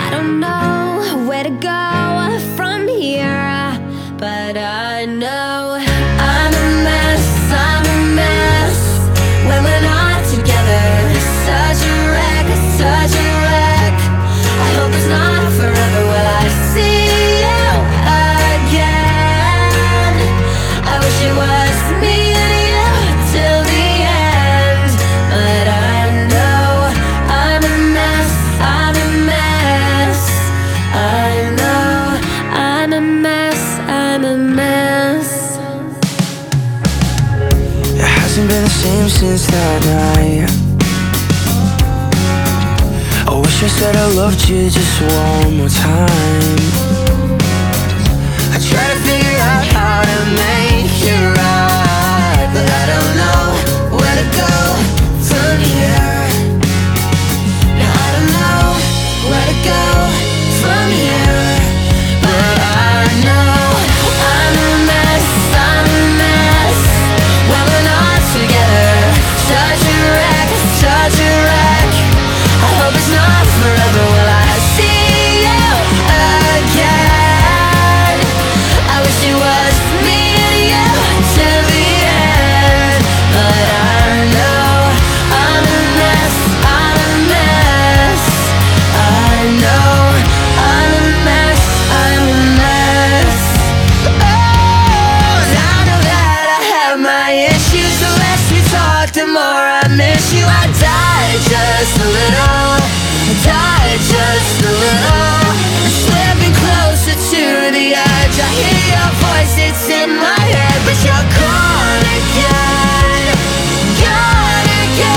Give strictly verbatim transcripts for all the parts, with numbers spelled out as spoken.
I don't know where to go from here, but I know I'm a mess, I'm a mess when we're not together. Such a wreck, such a wreck. I hope it's not forever. Will I see you again? I wish it was me and you till the end, but I know I'm a mess, I'm a mess. I know I'm a mess, I'm a mess. It hasn't been the same since that night. I wish I said I loved you just one more time. I try to figure out how to make it right, but I don't know where to go from here. No, I don't know where to go from here, but I know I'm a mess, I'm a mess when we're not together. Such a wreck, such a wreck. I hope it's not forever. Will I see you again? I wish it was me and you till the end, but I know I'm a mess, I'm a mess. I know I'm a mess, I'm a mess. Oh, now that I have my issues, the less we talk, the more I miss you. I die just a little, I die just a little, slipping closer to the edge. I hear your voice, it's in my head, but you're gone again, gone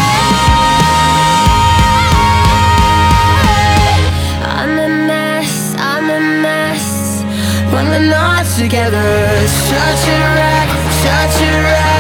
again. I'm a mess, I'm a mess When we're not together, such a wreck, such a wreck.